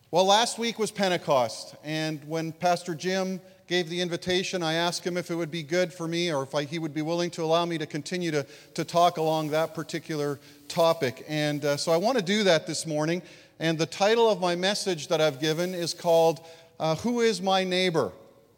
Well, last week was Pentecost, and when Pastor Jim gave the invitation, I asked him if it would be good for me or if he would be willing to allow me to continue to talk along that particular topic. And so I want to do that this morning, and the title of my message that I've given is called, Who is My Neighbor?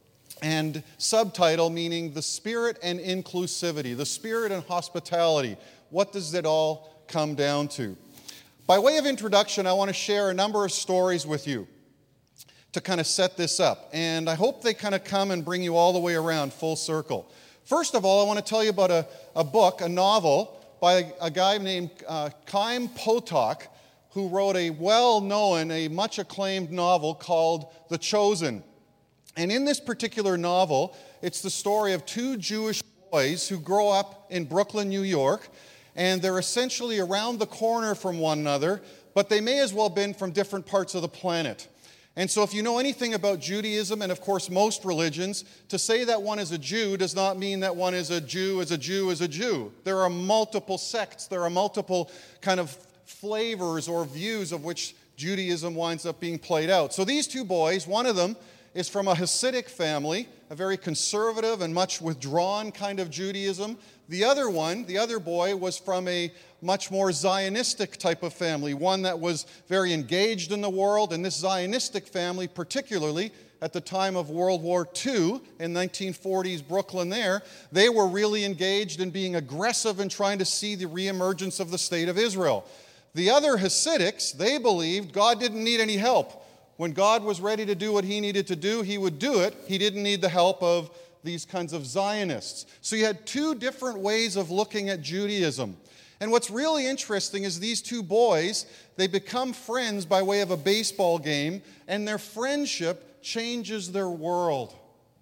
And subtitle meaning the Spirit and Inclusivity, the Spirit and Hospitality. What does it all come down to? By way of introduction, I want to share a number of stories with you to kind of set this up. And I hope they kind of come and bring you all the way around full circle. First of all, I want to tell you about a book, a novel, by a guy named Chaim Potok, who wrote a well-known, a much-acclaimed novel called The Chosen. And in this particular novel, it's the story of two Jewish boys who grow up in Brooklyn, New York, and they're essentially around the corner from one another, but they may as well have been from different parts of the planet. And so if you know anything about Judaism, and of course most religions, to say that one is a Jew does not mean that one is a Jew as a Jew as a Jew. There are multiple sects, there are multiple kind of flavors or views of which Judaism winds up being played out. So these two boys, one of them is from a Hasidic family, a very conservative and much withdrawn kind of Judaism. The other boy, was from a much more Zionistic type of family, one that was very engaged in the world. And this Zionistic family, particularly at the time of World War II in 1940s Brooklyn they were really engaged in being aggressive and trying to see the reemergence of the state of Israel. The other Hasidics, they believed God didn't need any help. When God was ready to do what he needed to do, he would do it. He didn't need the help of these kinds of Zionists. So you had two different ways of looking at Judaism. And what's really interesting is these two boys, they become friends by way of a baseball game, and their friendship changes their world.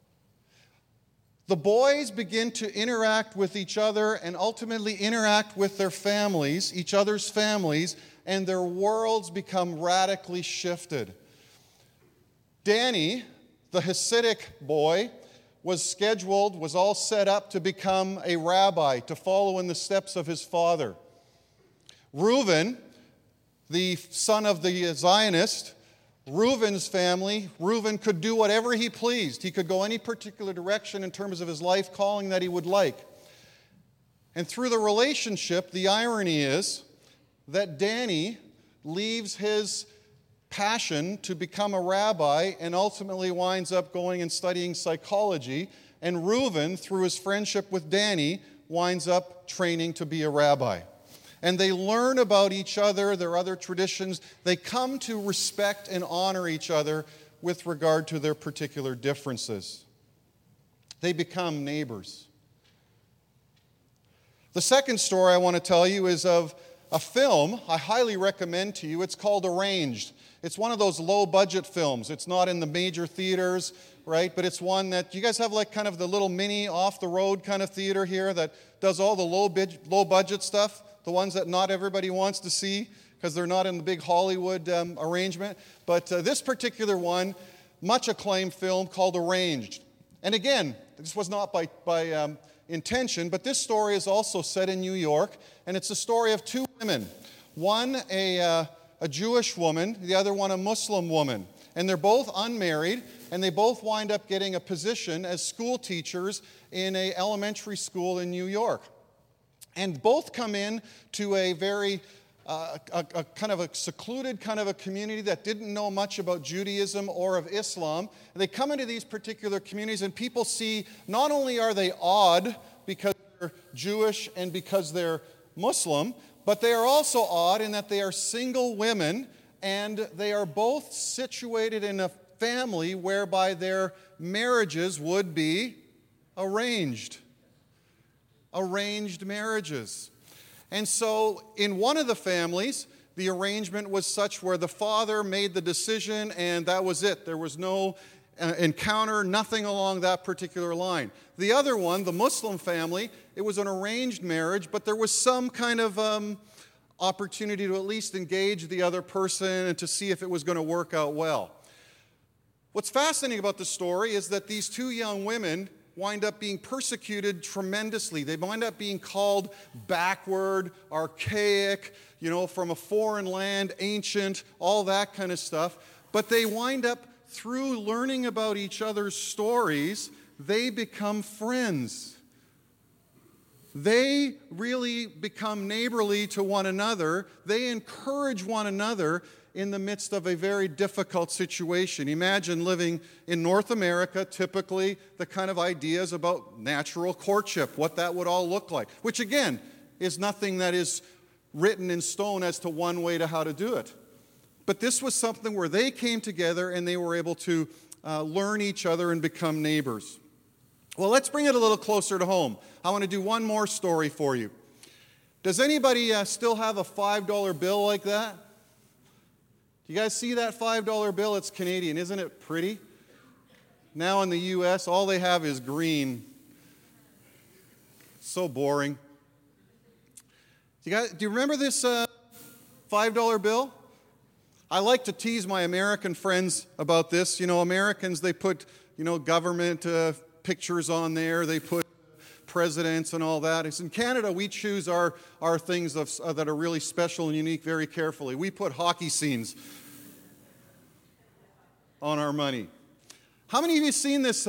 The boys begin to interact with each other and ultimately interact with their families, each other's families, and their worlds become radically shifted. Danny, the Hasidic boy, was all set up to become a rabbi, to follow in the steps of his father. Reuben, the son of the Zionist, Reuben's family, Reuben could do whatever he pleased. He could go any particular direction in terms of his life calling that he would like. And through the relationship, the irony is that Danny leaves his passion to become a rabbi and ultimately winds up going and studying psychology. And Reuben, through his friendship with Danny, winds up training to be a rabbi. And they learn about each other, their other traditions. They come to respect and honor each other with regard to their particular differences. They become neighbors. The second story I want to tell you is of a film I highly recommend to you. It's called Arranged. It's one of those low-budget films. It's not in the major theaters, right? But it's one that, you guys have like kind of the little mini off-the-road kind of theater here that does all the low-budget stuff, the ones that not everybody wants to see because they're not in the big Hollywood arrangement. But this particular one, much acclaimed film called Arranged. And again, this was not by intention, but this story is also set in New York, and it's a story of two women. One, a Jewish woman, the other one a Muslim woman. And they're both unmarried, and they both wind up getting a position as school teachers in an elementary school in New York. And both come in to a very a kind of a secluded kind of a community that didn't know much about Judaism or of Islam. And they come into these particular communities, and people see not only are they odd because they're Jewish and because they're Muslim, but they are also odd in that they are single women, and they are both situated in a family whereby their marriages would be arranged. Arranged marriages. And so in one of the families, the arrangement was such where the father made the decision and that was it. There was no encounter, nothing along that particular line. The other one, the Muslim family, it was an arranged marriage, but there was some kind of opportunity to at least engage the other person and to see if it was going to work out well. What's fascinating about the story is that these two young women wind up being persecuted tremendously. They wind up being called backward, archaic, from a foreign land, ancient, all that kind of stuff. But they wind up, through learning about each other's stories, they become friends. They really become neighborly to one another. They encourage one another in the midst of a very difficult situation. Imagine living in North America, typically the kind of ideas about natural courtship, what that would all look like, which again is nothing that is written in stone as to one way to how to do it. But this was something where they came together and they were able to learn each other and become neighbors. Well, let's bring it a little closer to home. I want to do one more story for you. Does anybody still have a $5 bill like that? Do you guys see that $5 bill? It's Canadian. Isn't it pretty? Now in the U.S., all they have is green. So boring. Do you remember this $5 bill? I like to tease my American friends about this. You know, Americans, they put, government pictures on there. They put presidents and all that. In Canada, we choose our things that are really special and unique very carefully. We put hockey scenes on our money. How many of you have seen this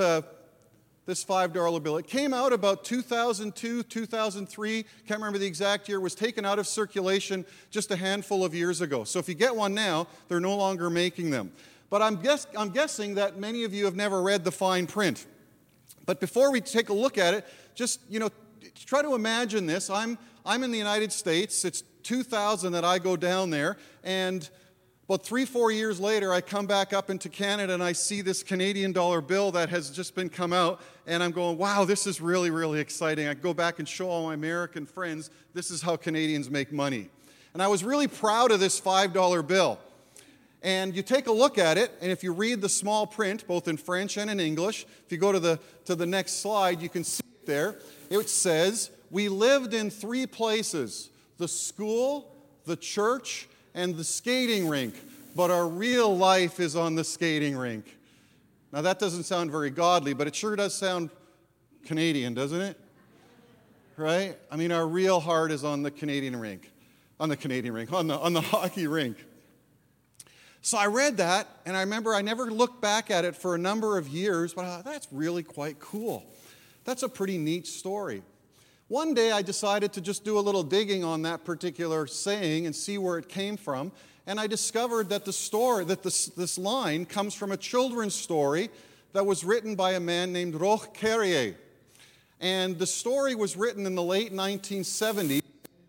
$5 bill? It came out about 2002, 2003. Can't remember the exact year. It was taken out of circulation just a handful of years ago. So if you get one now, they're no longer making them. But I'm guessing that many of you have never read the fine print. But before we take a look at it, just, try to imagine this. I'm in the United States. It's 2000 that I go down there, and about 3-4 years later, I come back up into Canada and I see this Canadian dollar bill that has just been come out, and I'm going, wow, this is really, really exciting. I go back and show all my American friends, this is how Canadians make money. And I was really proud of this $5 bill. And you take a look at it, and if you read the small print, both in French and in English, if you go to the next slide, you can see it there. It says, we lived in 3 places, the school, the church, and the skating rink, but our real life is on the skating rink. Now that doesn't sound very godly, but it sure does sound Canadian, doesn't it? Right? I mean, our real heart is on the on the hockey rink. So I read that, and I remember I never looked back at it for a number of years, but I thought, that's really quite cool. That's a pretty neat story. One day I decided to just do a little digging on that particular saying and see where it came from, and I discovered that this line comes from a children's story that was written by a man named Roch Carrier. And the story was written in the late 1970s.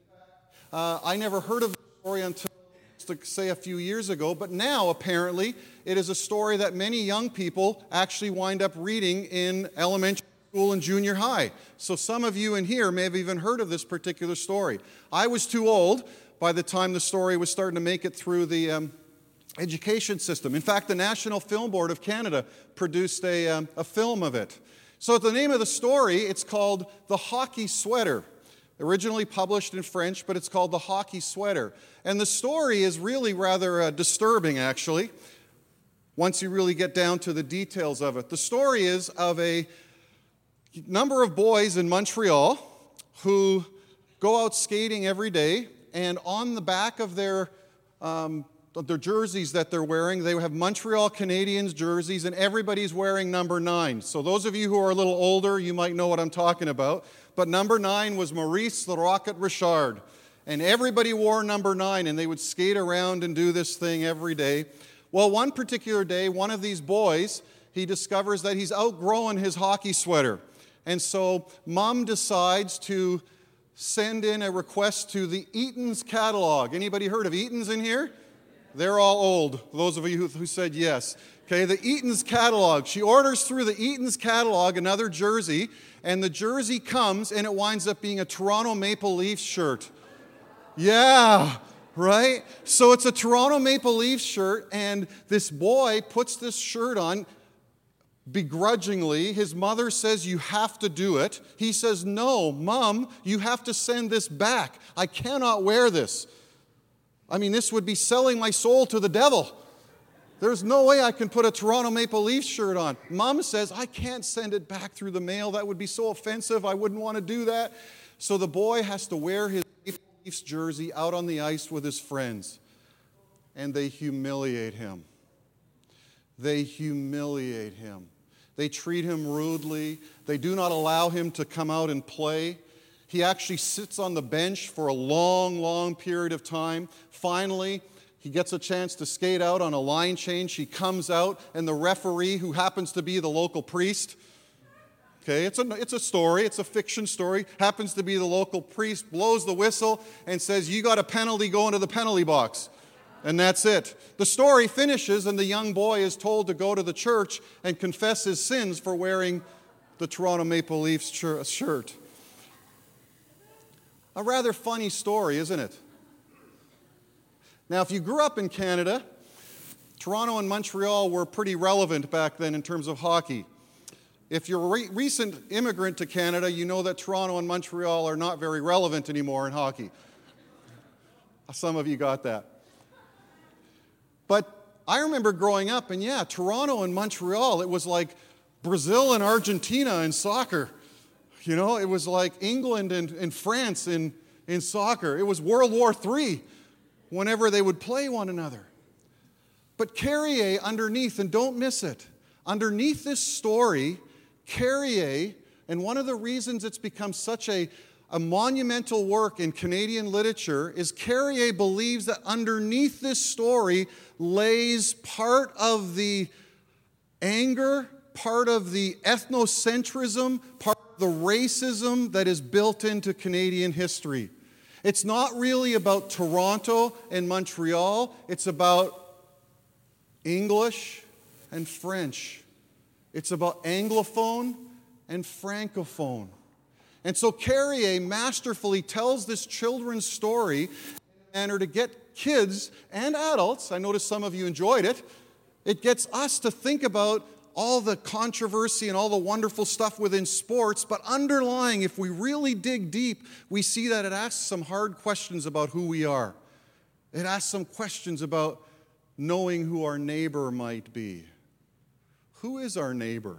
I never heard of the story until, say, a few years ago, but now apparently it is a story that many young people actually wind up reading in elementary school and junior high. So some of you in here may have even heard of this particular story. I was too old by the time the story was starting to make it through the education system. In fact, the National Film Board of Canada produced a film of it. So the name of the story, it's called The Hockey Sweater. Originally published in French, but it's called The Hockey Sweater. And the story is really rather disturbing, actually, once you really get down to the details of it. The story is of a number of boys in Montreal who go out skating every day, and on the back of their jerseys that they're wearing, they have Montreal Canadiens jerseys, and everybody's wearing number 9. So those of you who are a little older, you might know what I'm talking about. But number 9 was Maurice the Rocket Richard. And everybody wore number 9, and they would skate around and do this thing every day. Well, one particular day, one of these boys, he discovers that he's outgrowing his hockey sweater. And so Mom decides to send in a request to the Eaton's catalog. Anybody heard of Eaton's in here? They're all old, those of you who said yes. Okay, the Eaton's catalog. She orders through the Eaton's catalog another jersey, and the jersey comes, and it winds up being a Toronto Maple Leafs shirt. Yeah, right? So it's a Toronto Maple Leafs shirt, and this boy puts this shirt on begrudgingly. His mother says, you have to do it. He says, no, Mom, you have to send this back. I cannot wear this. I mean, this would be selling my soul to the devil. There's no way I can put a Toronto Maple Leafs shirt on. Mom says, I can't send it back through the mail. That would be so offensive. I wouldn't want to do that. So the boy has to wear his Maple Leafs jersey out on the ice with his friends. And they humiliate him. They humiliate him. They treat him rudely. They do not allow him to come out and play. He actually sits on the bench for a long, long period of time. Finally, he gets a chance to skate out on a line change. He comes out, and the referee, who happens to be the local priest, okay, it's a story, it's a fiction story, happens to be the local priest, blows the whistle and says, "You got a penalty, go into the penalty box." And that's it. The story finishes, and the young boy is told to go to the church and confess his sins for wearing the Toronto Maple Leafs shirt. A rather funny story, isn't it? Now, if you grew up in Canada, Toronto and Montreal were pretty relevant back then in terms of hockey. If you're a recent immigrant to Canada, you know that Toronto and Montreal are not very relevant anymore in hockey. Some of you got that. But I remember growing up, and yeah, Toronto and Montreal, it was like Brazil and Argentina in soccer. You know, it was like England and France in soccer. It was World War III whenever they would play one another. But Carrier underneath, and don't miss it, underneath this story, Carrier, and one of the reasons it's become such a monumental work in Canadian literature is Carrier believes that underneath this story lays part of the anger, part of the ethnocentrism, part of the racism that is built into Canadian history. It's not really about Toronto and Montreal. It's about English and French. It's about Anglophone and Francophone. And so Carrier masterfully tells this children's story in a manner to get kids and adults, I noticed some of you enjoyed it, it gets us to think about all the controversy and all the wonderful stuff within sports, but underlying, if we really dig deep, we see that it asks some hard questions about who we are. It asks some questions about knowing who our neighbor might be. Who is our neighbor?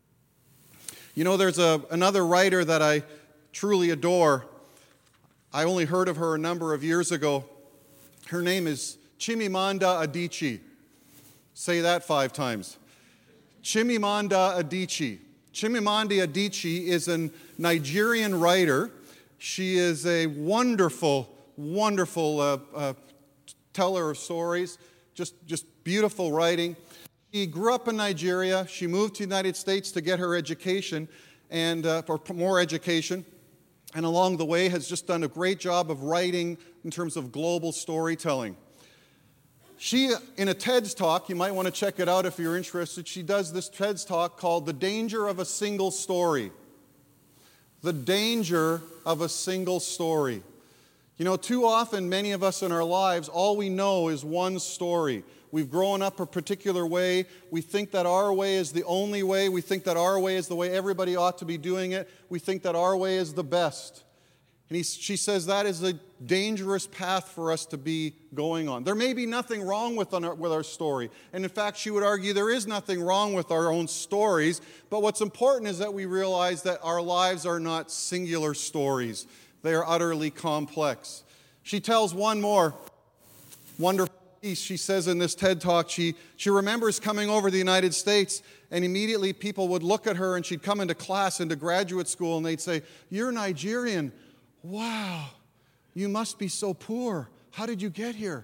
You know, there's another writer that I truly adore. I only heard of her a number of years ago. Her name is Chimamanda Adichie. Say that 5 times. Chimamanda Adichie. Chimamanda Adichie is a Nigerian writer. She is a wonderful, wonderful teller of stories, just beautiful writing. She grew up in Nigeria. She moved to the United States to get her education and for more education. And along the way has just done a great job of writing in terms of global storytelling. She, in a TED's talk, you might want to check it out if you're interested, she does this TED's talk called The Danger of a Single Story. The danger of a single story. You know, too often, many of us in our lives, all we know is one story. We've grown up a particular way. We think that our way is the only way. We think that our way is the way everybody ought to be doing it. We think that our way is the best. And she says that is a dangerous path for us to be going on. There may be nothing wrong with our story. And in fact, she would argue there is nothing wrong with our own stories. But what's important is that we realize that our lives are not singular stories. They are utterly complex. She tells one more wonderful piece. She says in this TED Talk, she remembers coming over to the United States, and immediately people would look at her, and she'd come into class, into graduate school, and they'd say, "You're Nigerian. Wow, you must be so poor. How did you get here?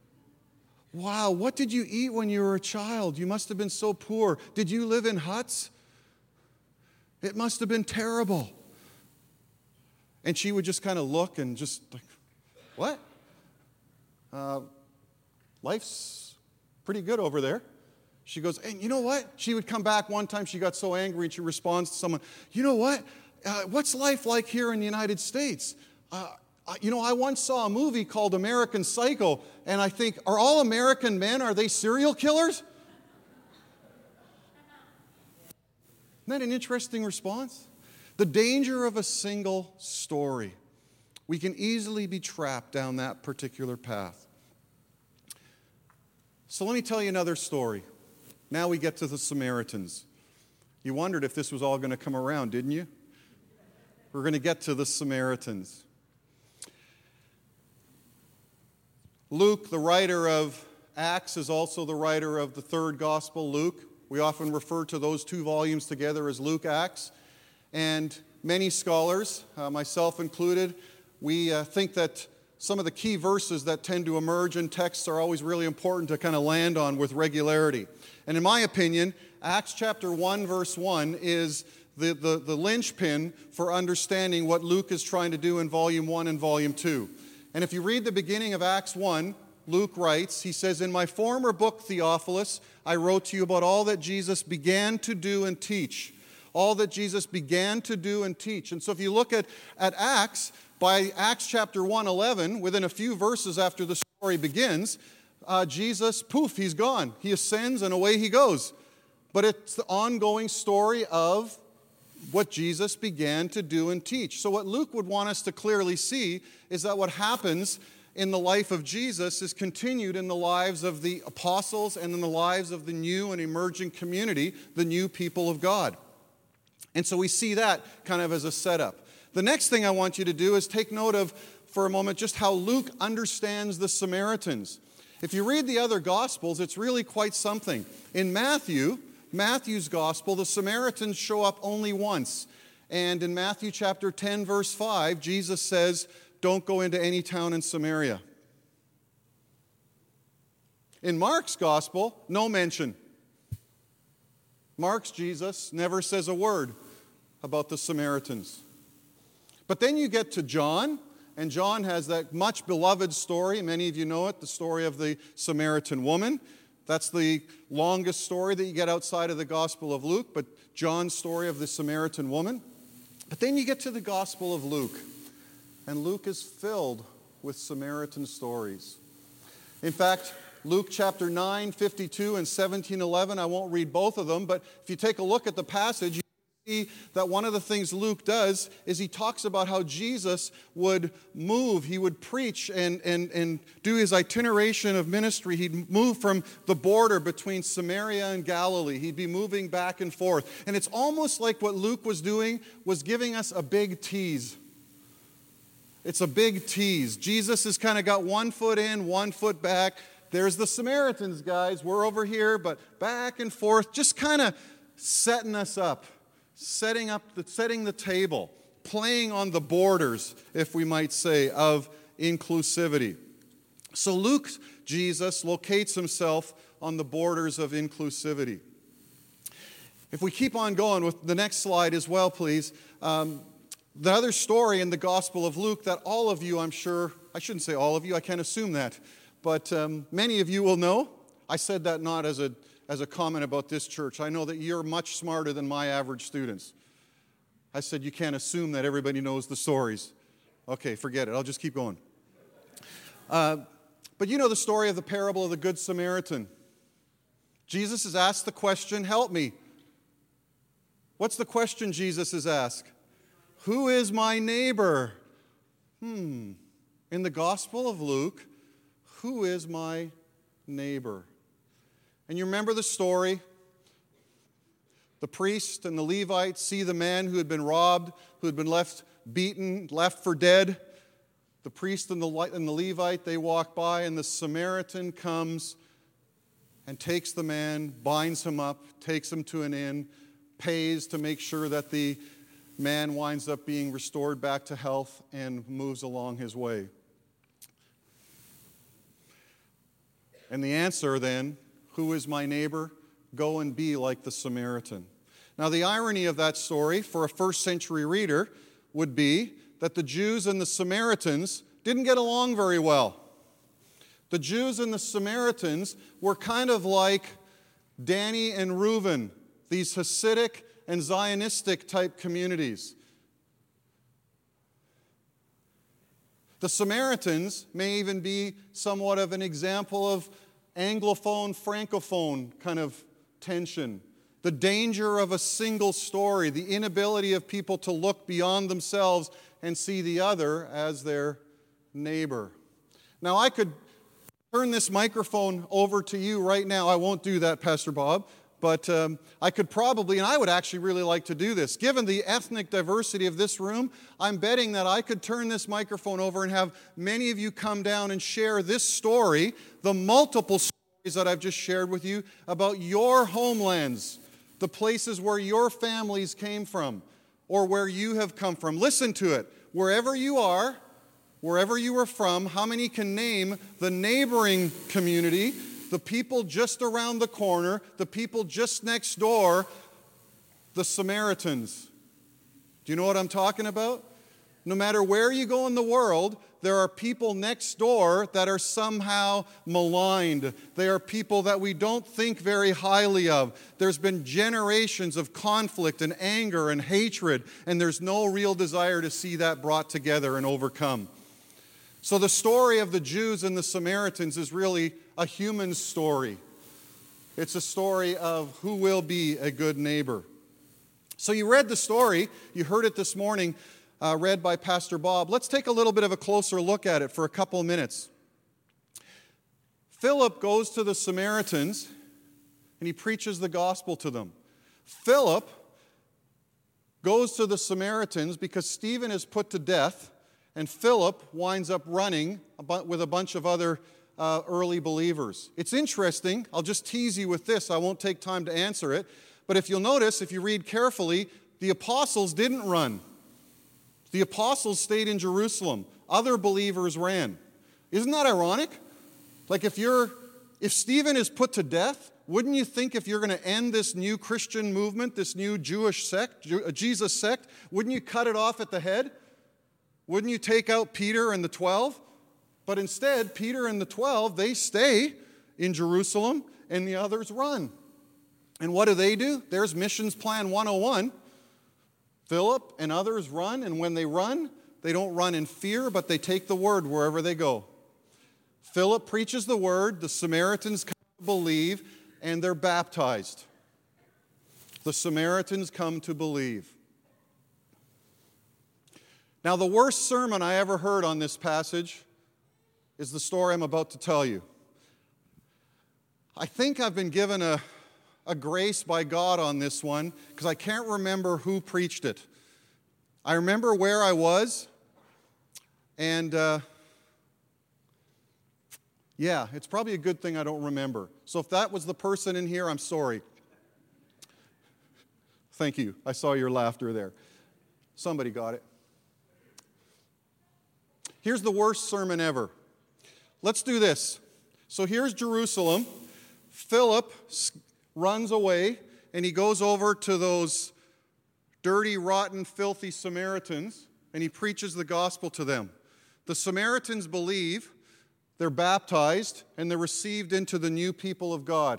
Wow, what did you eat when you were a child? You must have been so poor. Did you live in huts? It must have been terrible." And she would just kind of look and just like, "What? Life's pretty good over there." She goes, "And you know what?" She would come back one time, she got so angry, and she responds to someone, "You know what? What's life like here in the United States? You know, I once saw a movie called American Psycho, and I think, are all American men, are they serial killers?" Isn't that an interesting response? The danger of a single story. We can easily be trapped down that particular path. So let me tell you another story. Now we get to the Samaritans. You wondered if this was all going to come around, didn't you? We're going to get to the Samaritans. Luke, the writer of Acts is also the writer of the third gospel, Luke. We often refer to those two volumes together as Luke, Acts. And many scholars, myself included, we think that some of the key verses that tend to emerge in texts are always really important to kind of land on with regularity. And in my opinion, Acts chapter 1, verse 1 is the linchpin for understanding what Luke is trying to do in volume 1 and volume 2. And if you read the beginning of Acts 1, Luke writes, he says, "In my former book, Theophilus, I wrote to you about all that Jesus began to do and teach." All that Jesus began to do and teach. And so if you look at Acts, by Acts chapter 1:11, within a few verses after the story begins, Jesus, poof, he's gone. He ascends and away he goes. But it's the ongoing story of what Jesus began to do and teach. So what Luke would want us to clearly see is that what happens in the life of Jesus is continued in the lives of the apostles and in the lives of the new and emerging community, the new people of God. And so we see that kind of as a setup. The next thing I want you to do is take note of, for a moment, just how Luke understands the Samaritans. If you read the other Gospels, it's really quite something. In Matthew's Gospel, the Samaritans show up only once. And in Matthew chapter 10, verse 5, Jesus says, "Don't go into any town in Samaria." In Mark's Gospel, no mention. Mark's Jesus never says a word about the Samaritans. But then you get to John, and John has that much beloved story. Many of you know it, the story of the Samaritan woman. That's the longest story that you get outside of the Gospel of Luke, but John's story of the Samaritan woman. But then you get to the Gospel of Luke, and Luke is filled with Samaritan stories. In fact, Luke chapter 9, 52 and 17:11, I won't read both of them, but if you take a look at the passage, you see that one of the things Luke does is he talks about how Jesus would move, he would preach and do his itineration of ministry. He'd move from the border between Samaria and Galilee. He'd be moving back and forth. And it's almost like what Luke was doing was giving us a big tease. It's a big tease. Jesus has kind of got one foot in, one foot back. There's the Samaritans, guys. We're over here, but back and forth, just kind of setting us up, setting the table, playing on the borders, if we might say, of inclusivity. So Luke, Jesus, locates himself on the borders of inclusivity. If we keep on going with the next slide as well, please. The other story in the Gospel of Luke that all of you, I'm sure, I shouldn't say all of you, I can't assume that, but many of you will know. I said that not as a comment about this church. I know that you're much smarter than my average students. I said you can't assume that everybody knows the stories. Okay, forget it. I'll just keep going. But you know the story of the parable of the Good Samaritan. Jesus has asked the question, help me. What's the question Jesus has asked? Who is my neighbor? In the Gospel of Luke, who is my neighbor? And you remember the story? The priest and the Levite see the man who had been robbed, who had been left beaten, left for dead. The priest and the Levite, they walk by, and the Samaritan comes and takes the man, binds him up, takes him to an inn, pays to make sure that the man winds up being restored back to health and moves along his way. And the answer then, who is my neighbor? Go and be like the Samaritan. Now the irony of that story for a first century reader would be that the Jews and the Samaritans didn't get along very well. The Jews and the Samaritans were kind of like Danny and Reuben, these Hasidic and Zionistic type communities. The Samaritans may even be somewhat of an example of Anglophone, Francophone kind of tension. The danger of a single story, the inability of people to look beyond themselves and see the other as their neighbor. Now, I could turn this microphone over to you right now. I won't do that, Pastor Bob. But I could probably, and I would actually really like to do this. Given the ethnic diversity of this room, I'm betting that I could turn this microphone over and have many of you come down and share this story, the multiple stories that I've just shared with you about your homelands, the places where your families came from or where you have come from. Listen to it. Wherever you are, wherever you are from, how many can name the neighboring community, the people just around the corner, the people just next door, the Samaritans? Do you know what I'm talking about? No matter where you go in the world, there are people next door that are somehow maligned. They are people that we don't think very highly of. There's been generations of conflict and anger and hatred, and there's no real desire to see that brought together and overcome. So the story of the Jews and the Samaritans is really a human story. It's a story of who will be a good neighbor. So you read the story, you heard it this morning, read by Pastor Bob. Let's take a little bit of a closer look at it for a couple of minutes. Philip goes to the Samaritans and he preaches the gospel to them. Philip goes to the Samaritans because Stephen is put to death, and Philip winds up running with a bunch of other early believers. It's interesting. I'll just tease you with this. I won't take time to answer it. But if you'll notice, if you read carefully, the apostles didn't run. The apostles stayed in Jerusalem. Other believers ran. Isn't that ironic? Like if Stephen is put to death, wouldn't you think if you're going to end this new Christian movement, this new Jewish sect, Jesus sect, wouldn't you cut it off at the head? Wouldn't you take out Peter and the 12? But instead, Peter and the 12, they stay in Jerusalem and the others run. And what do? There's Missions Plan 101. Philip and others run, and when they run, they don't run in fear, but they take the word wherever they go. Philip preaches the word, the Samaritans come to believe, and they're baptized. The Samaritans come to believe. Now, the worst sermon I ever heard on this passage is the story I'm about to tell you. I think I've been given a grace by God on this one because I can't remember who preached it. I remember where I was, and it's probably a good thing I don't remember. So if that was the person in here, I'm sorry. Thank you. I saw your laughter there. Somebody got it. Here's the worst sermon ever. Let's do this. So here's Jerusalem. Philip runs away, and he goes over to those dirty, rotten, filthy Samaritans, and he preaches the gospel to them. The Samaritans believe, they're baptized, and they're received into the new people of God.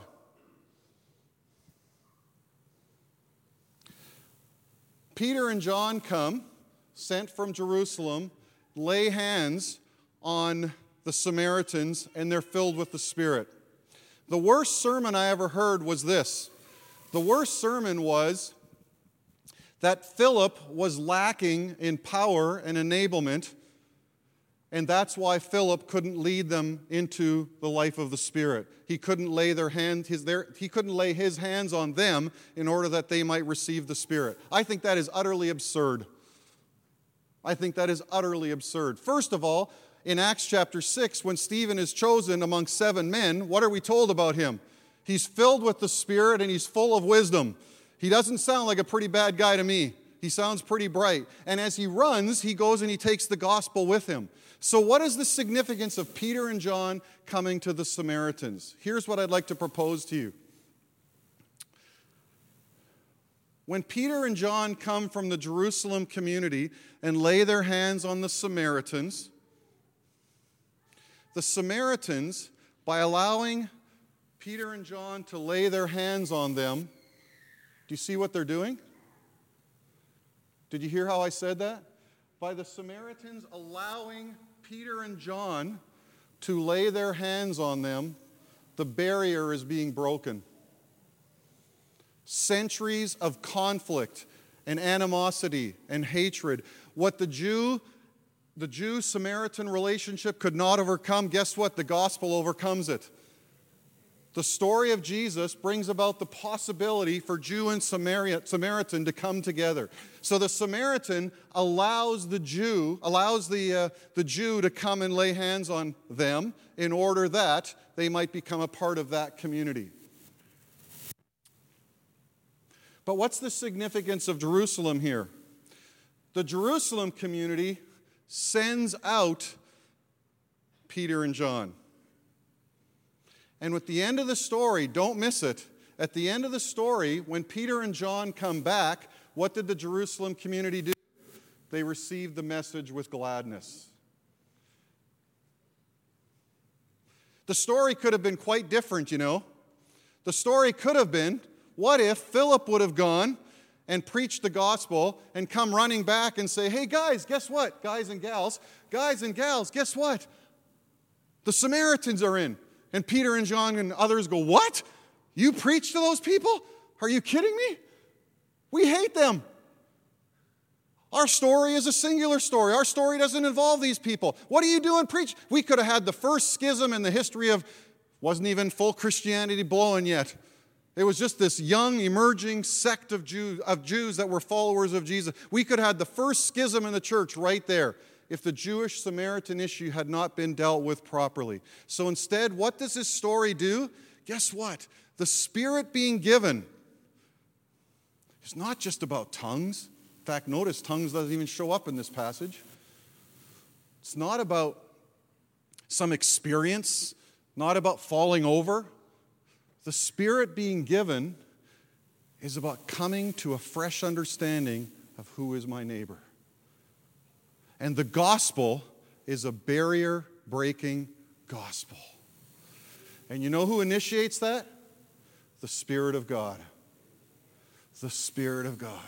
Peter and John come, sent from Jerusalem, lay hands on the Samaritans, and they're filled with the Spirit. The worst sermon I ever heard was this. The worst sermon was that Philip was lacking in power and enablement, and that's why Philip couldn't lead them into the life of the Spirit. He couldn't lay his hands on them in order that they might receive the Spirit. I think that is utterly absurd. First of all, in Acts chapter 6, when Stephen is chosen among 7 men, what are we told about him? He's filled with the Spirit and he's full of wisdom. He doesn't sound like a pretty bad guy to me. He sounds pretty bright. And as he runs, he goes and he takes the gospel with him. So what is the significance of Peter and John coming to the Samaritans? Here's what I'd like to propose to you. When Peter and John come from the Jerusalem community and lay their hands on the Samaritans, by allowing Peter and John to lay their hands on them, do you see what they're doing? Did you hear how I said that? By the Samaritans allowing Peter and John to lay their hands on them, the barrier is being broken. Centuries of conflict and animosity and hatred. What the Jew-Samaritan relationship could not overcome, guess what? The gospel overcomes it. The story of Jesus brings about the possibility for Jew and Samaritan to come together. So the Samaritan allows the Jew to come and lay hands on them in order that they might become a part of that community. But what's the significance of Jerusalem here? The Jerusalem community sends out Peter and John. And at the end of the story, don't miss it, at the end of the story, when Peter and John come back, what did the Jerusalem community do? They received the message with gladness. The story could have been quite different, you know. The story could have been, what if Philip would have gone and preached the gospel and come running back and say, hey guys, guess what? Guys and gals, guess what? The Samaritans are in. And Peter and John and others go, what? You preach to those people? Are you kidding me? We hate them. Our story is a singular story. Our story doesn't involve these people. What are you doing? Preach. We could have had the first schism in the history of, wasn't even full Christianity blowing yet. It was just this young, emerging sect of Jews that were followers of Jesus. We could have had the first schism in the church right there if the Jewish-Samaritan issue had not been dealt with properly. So instead, what does this story do? Guess what? The Spirit being given is not just about tongues. In fact, notice tongues doesn't even show up in this passage. It's not about some experience, not about falling over. The Spirit being given is about coming to a fresh understanding of who is my neighbor. And the gospel is a barrier-breaking gospel. And you know who initiates that? The Spirit of God. The Spirit of God.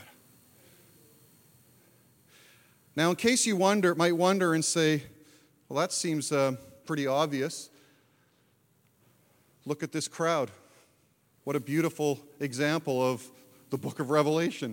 Now, in case you might wonder and say, well, that seems pretty obvious. Look at this crowd. What a beautiful example of the book of Revelation.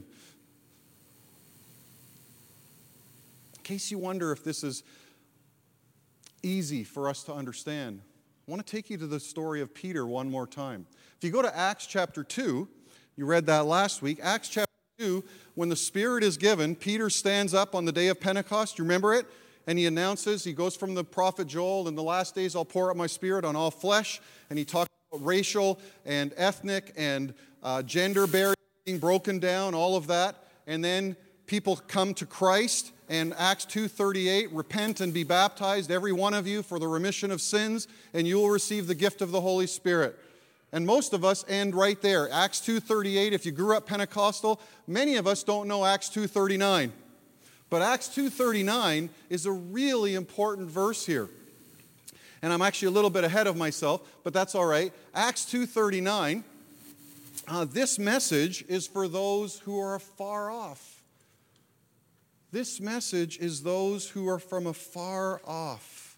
In case you wonder if this is easy for us to understand, I want to take you to the story of Peter one more time. If you go to Acts chapter 2, you read that last week. Acts chapter 2, when the Spirit is given, Peter stands up on the day of Pentecost. You remember it? And he announces, he goes from the prophet Joel, in the last days I'll pour out my Spirit on all flesh. And he talks about racial and ethnic and gender barriers being broken down, all of that. And then people come to Christ. And Acts 2:38, repent and be baptized, every one of you, for the remission of sins, and you will receive the gift of the Holy Spirit. And most of us end right there. Acts 2:38, if you grew up Pentecostal, many of us don't know Acts 2:39. But Acts 2:39 is a really important verse here. And I'm actually a little bit ahead of myself, but that's all right. Acts 2:39, this message is for those who are afar off. This message is those who are from afar off.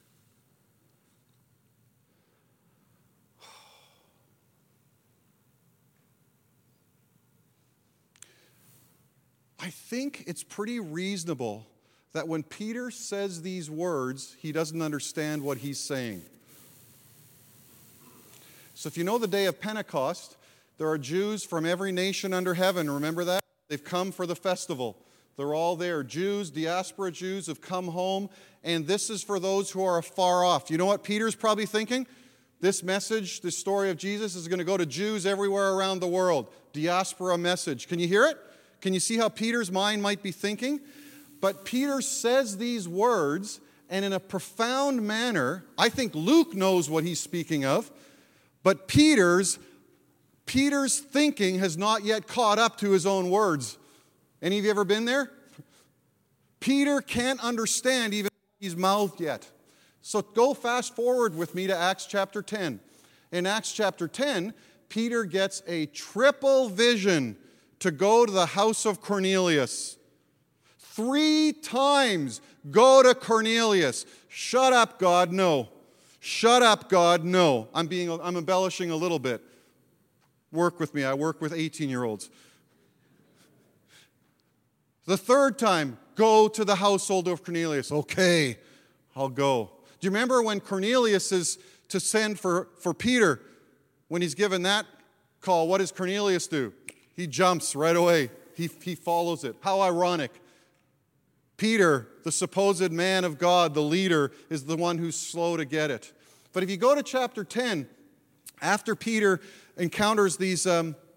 I think it's pretty reasonable that when Peter says these words, he doesn't understand what he's saying. So if you know the day of Pentecost, there are Jews from every nation under heaven. Remember that? They've come for the festival. They're all there. Jews, diaspora Jews have come home, and this is for those who are afar off. You know what Peter's probably thinking? This message, this story of Jesus is going to go to Jews everywhere around the world. Diaspora message. Can you hear it? Can you see how Peter's mind might be thinking? But Peter says these words, and in a profound manner, I think Luke knows what he's speaking of, but Peter's thinking has not yet caught up to his own words. Any of you ever been there? Peter can't understand even what he's mouthed yet. So go fast forward with me to Acts chapter 10. In Acts chapter 10, Peter gets a triple vision to go to the house of Cornelius. 3 times, go to Cornelius. Shut up, God, no. Shut up, God, no. I'm embellishing a little bit. Work with me. I work with 18-year-olds. The 3rd time, go to the household of Cornelius. Okay, I'll go. Do you remember when Cornelius is to send for Peter? when he's given that call, what does Cornelius do? He jumps right away. He follows it. How ironic. Peter, the supposed man of God, the leader, is the one who's slow to get it. But if you go to chapter 10, after Peter encounters these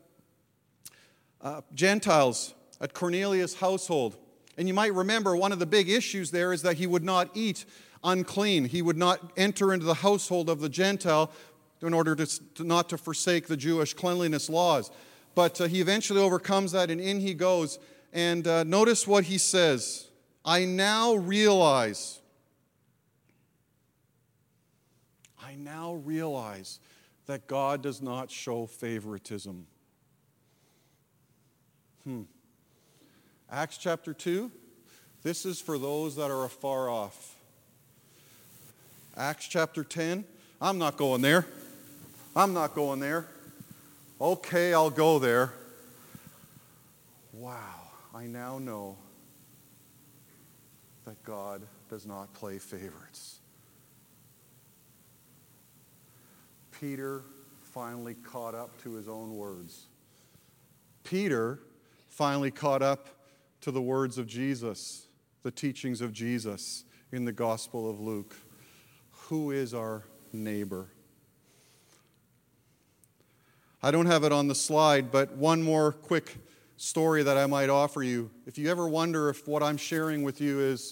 Gentiles at Cornelius' household, and you might remember one of the big issues there is that he would not eat unclean. He would not enter into the household of the Gentile in order to not to forsake the Jewish cleanliness laws. But he eventually overcomes that, and in he goes. And notice what he says. I now realize that God does not show favoritism. Acts chapter 2, this is for those that are afar off. Acts chapter 10, I'm not going there. Okay, I'll go there. Wow, I now know that God does not play favorites. Peter finally caught up to his own words. Peter finally caught up to the words of Jesus, the teachings of Jesus in the Gospel of Luke. Who is our neighbor? I don't have it on the slide, but one more quick story that I might offer you. If you ever wonder if what I'm sharing with you is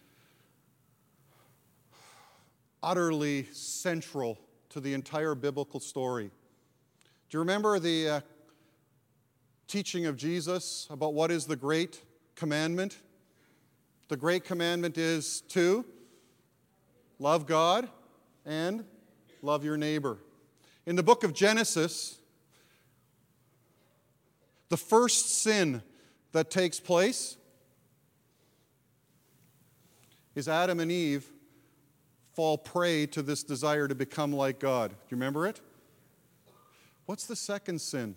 utterly central to the entire biblical story. Do you remember the teaching of Jesus about what is the great commandment? The great commandment is to love God and love your neighbor. In the book of Genesis, the first sin that takes place is Adam and Eve fall prey to this desire to become like God. Do you remember it? What's the second sin?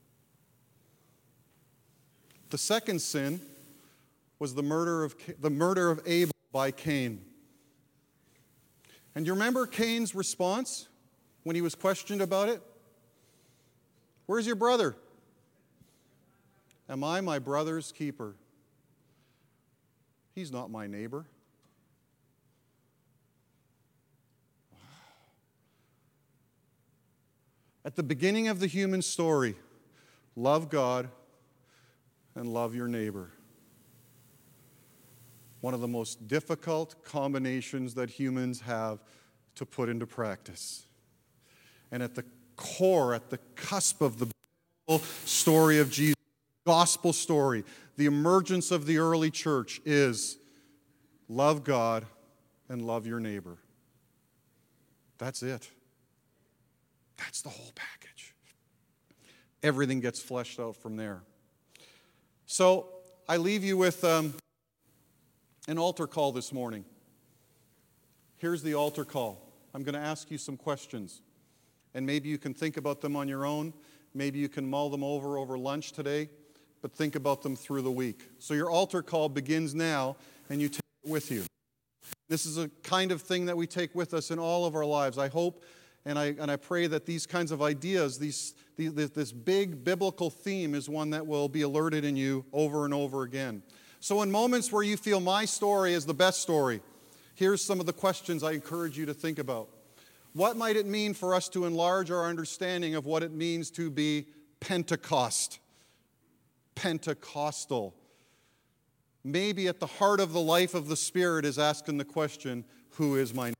The second sin was the murder of Abel by Cain. And you remember Cain's response when he was questioned about it? Where's your brother? Am I my brother's keeper? He's not my neighbor. At the beginning of the human story, love God and love your neighbor. One of the most difficult combinations that humans have to put into practice. And at the core, at the cusp of the story of Jesus, gospel story, the emergence of the early church is love God and love your neighbor. That's it. That's the whole package. Everything gets fleshed out from there. So I leave you with an altar call this morning. Here's the altar call. I'm going to ask you some questions, and maybe you can think about them on your own. Maybe you can mull them over lunch today, but think about them through the week. So your altar call begins now, and you take it with you. This is a kind of thing that we take with us in all of our lives. I hope and I pray that these kinds of ideas, this big biblical theme is one that will be alerted in you over and over again. So in moments where you feel my story is the best story, here's some of the questions I encourage you to think about. What might it mean for us to enlarge our understanding of what it means to be Pentecostal? Maybe at the heart of the life of the Spirit is asking the question, who is my neighbor?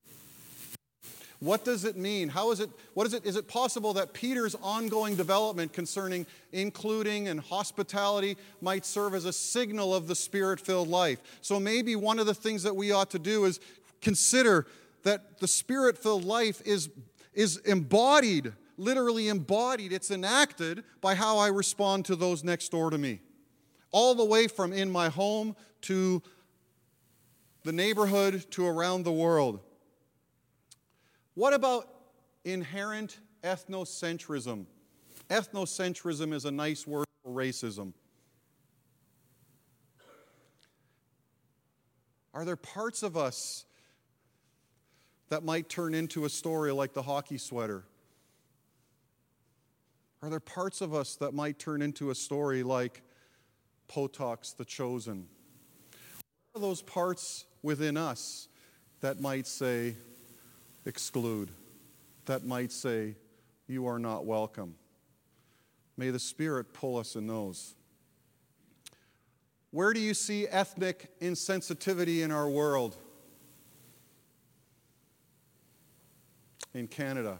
What does it mean? Is it possible that Peter's ongoing development concerning including and hospitality might serve as a signal of the Spirit-filled life? So maybe one of the things that we ought to do is consider that the Spirit-filled life is embodied, literally embodied. It's enacted by how I respond to those next door to me. All the way from in my home to the neighborhood to around the world. What about inherent ethnocentrism? Ethnocentrism is a nice word for racism. Are there parts of us that might turn into a story like the hockey sweater? Are there parts of us that might turn into a story like Potok's The Chosen? What are those parts within us that might say, exclude, that might say, you are not welcome? May the Spirit pull us in those. Where do you see ethnic insensitivity in our world? In Canada,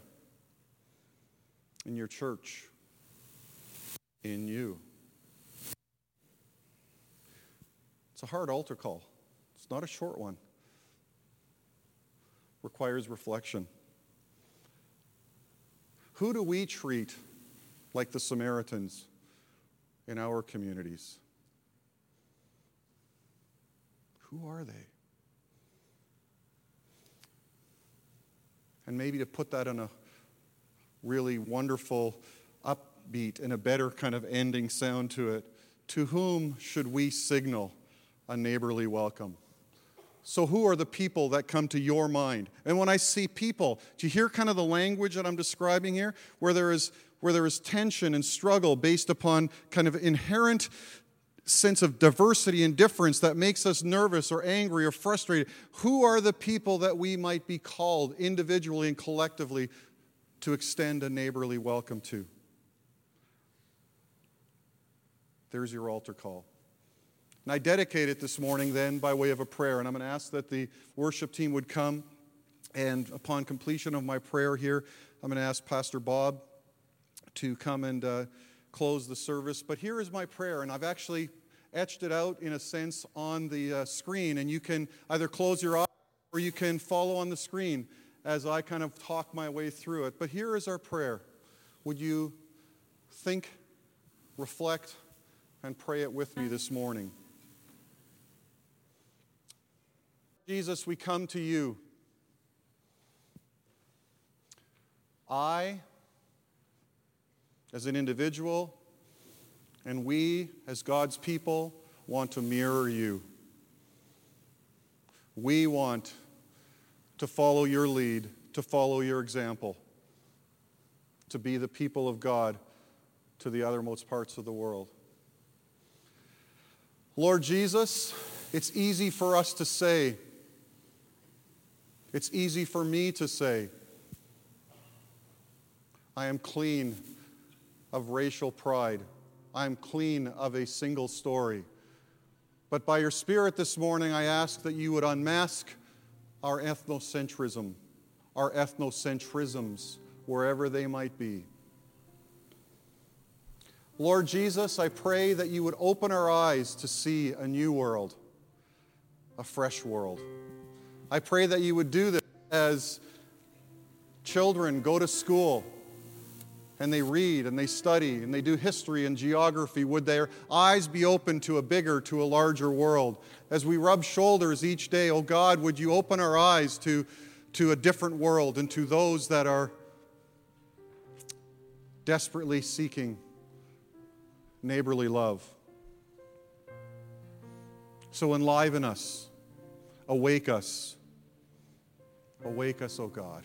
in your church, in you. It's a hard altar call. It's not a short one. Requires reflection. Who do we treat like the Samaritans in our communities? Who are they? And maybe to put that in a really wonderful, upbeat, and a better kind of ending sound to it, to whom should we signal a neighborly welcome? So who are the people that come to your mind? And when I see people, do you hear kind of the language that I'm describing here? Where there is tension and struggle based upon kind of inherent sense of diversity and difference that makes us nervous or angry or frustrated. Who are the people that we might be called individually and collectively to extend a neighborly welcome to? There's your altar call. And I dedicate it this morning then by way of a prayer. And I'm going to ask that the worship team would come. And upon completion of my prayer here, I'm going to ask Pastor Bob to come and close the service. But here is my prayer, and I've actually etched it out in a sense on the screen. And you can either close your eyes or you can follow on the screen as I kind of talk my way through it. But here is our prayer. Would you think, reflect, and pray it with me this morning? Jesus, we come to you. I, as an individual, and we, as God's people, want to mirror you. We want to follow your lead, to follow your example, to be the people of God to the uttermost parts of the world. Lord Jesus, it's easy for us to say, it's easy for me to say, I am clean of racial pride. I am clean of a single story. But by your Spirit this morning, I ask that you would unmask our ethnocentrism, our ethnocentrisms, wherever they might be. Lord Jesus, I pray that you would open our eyes to see a new world, a fresh world. I pray that you would do this as children go to school and they read and they study and they do history and geography. Would their eyes be open to a bigger, to a larger world? As we rub shoulders each day, oh God, would you open our eyes to a different world and to those that are desperately seeking neighborly love? So enliven us, awake us, oh God.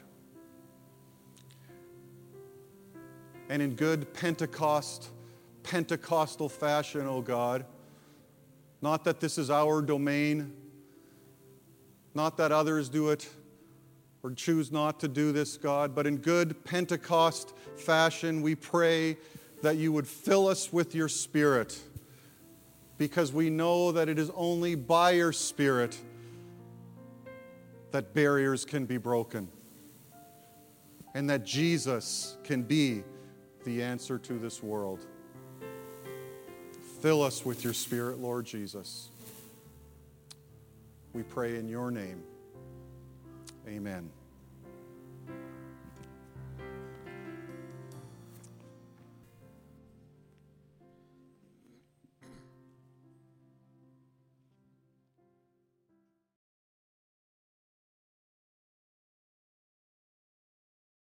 And in good Pentecostal fashion, oh God, not that this is our domain, not that others do it or choose not to do this, God, but in good Pentecost fashion, we pray that you would fill us with your Spirit, because we know that it is only by your Spirit that barriers can be broken and that Jesus can be the answer to this world. Fill us with your Spirit, Lord Jesus. We pray in your name. Amen.